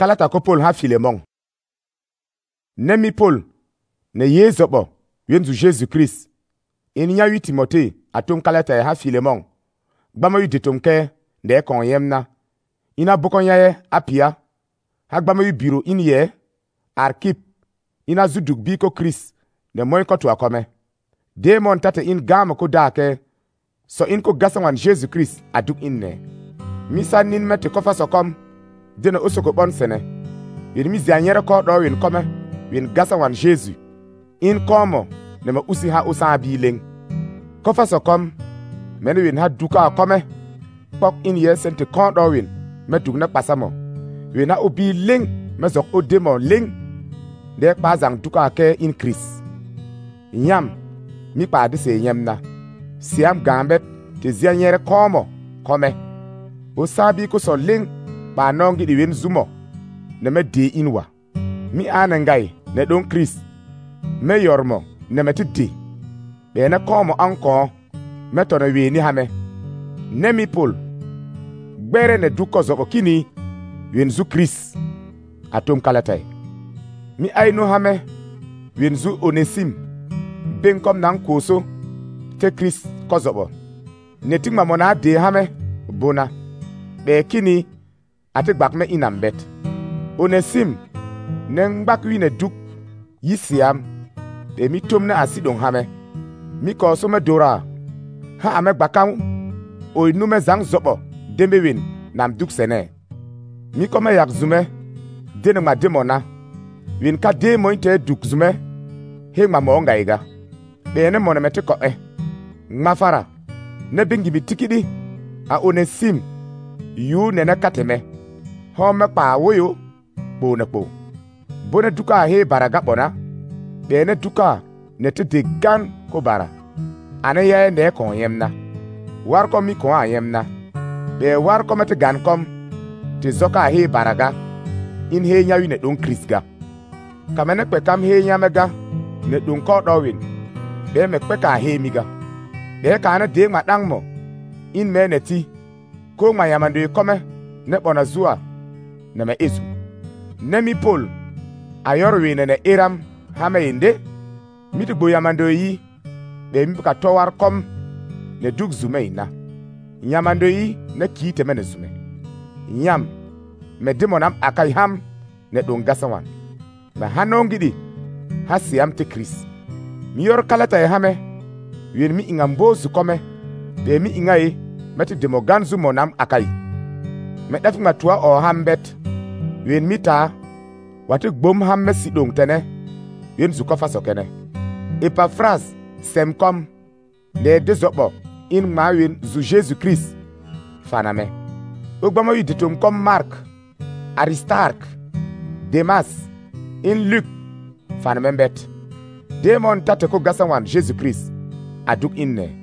kalata ko Paul ha Filemon. Nemi Paul ne ye zobo wenzu Jésus Christ. Ininya wi Timote atum kalata ha Filemon. Gbama wi detomke de kon yemna. Ina bokon yaye apia. Ha gbama wi biro inye Arkip. Ina zuduk bi ko Christ ne moy ko to akome. Demon tate in gama ko dake. So in ko gasawan Jésus Christ aduk inne. Misa nin mete kofa sokom. Dena osoko bon sene. Wi mi zianyere ko do win kome. Win gasawan Jésus. In komo ne ma usi ha usa bileng. Kofa sokom. Mene win ha duka kome. Pok in ye sente kon do win. Me duk na pasamo. Win ha obi ling. Me zok o demo ling. Dek pa zang duka ke in Christ. Nyam. Mi pa de se nyam na. Siam gambet te zianyere komo. Kome. O sabi ko so ling. Ba nongi di win zumo. Ne me de inwa. Mi anangay ne don Christ. Me yormo ne me te de. Be ne komo anko. Me to ne we ni hame. Ne mi Paul. Gbere ne duko zoko kini. Win zu Christ. Atom kalatay. Mi ay no hame. Win zu Onesim. Ben kom nan koso. Te Christ kozobo. Netik mamona de hame. Bona. Be kini. Ate gbak me inambet. Onesim. Neng bak wi ne duk. Yisiam. Be mi tom na asidon hame. Mi koso me dora. Ha ame gbakam. O inu me zang zobo. Dembe win. Nam duk sene. Mi kome yak zume. Dene ma demona. Win ka demo inte duk zume. He ma monga iga. Be ene mone mete ko Ngmafara. Ne bingi bitikidi. A Onesim. Yu nene kateme. Home pa woyo. Bo ne po. Bone duka he baraga bona. Be ene duka. Nete de gan ko bara. Ane ye ne kon yemna. War kom mi kon yemna. Be war kom te gan kom. Te zoka he baraga. In he nya wi ne don Christ ga. Kamene kwe kam he nya mega. Ne don ko do win. Be me kwe ka he miga. Be ka na de ma dang mo. In me neti. Ko ma yamando kome. Ne bona zua. Ne me ezu. Ne mi Paul. Ayor wi ne iram. Hame inde. Mi te bo yamando yi. Be mi ka towar kom. Ne duk zume ina. Nyamando yi. Ne ki te me ne zume. Nyam. Me demonam akay ham. Ne don gasawan. Me hanongidi. Hasiam te Christ. Mi yor kalata e hame. Wen mi ingambo su kome. Be mi ingaye. Meti demoganzu monam akay. Me dafi matua o hambet. Wen mi ta. Wate gbom hamme si dong tene. Wen zu kofa sokene. Epafras. Semkom. Le dezobo. In ma wen zu Jésus Christ. Faname. Ogbama yu ditom kom Mark. Aristark. Demas. In Luke. Faname bet. Demon tate ko gasawan Jésus Christ. Aduk inne.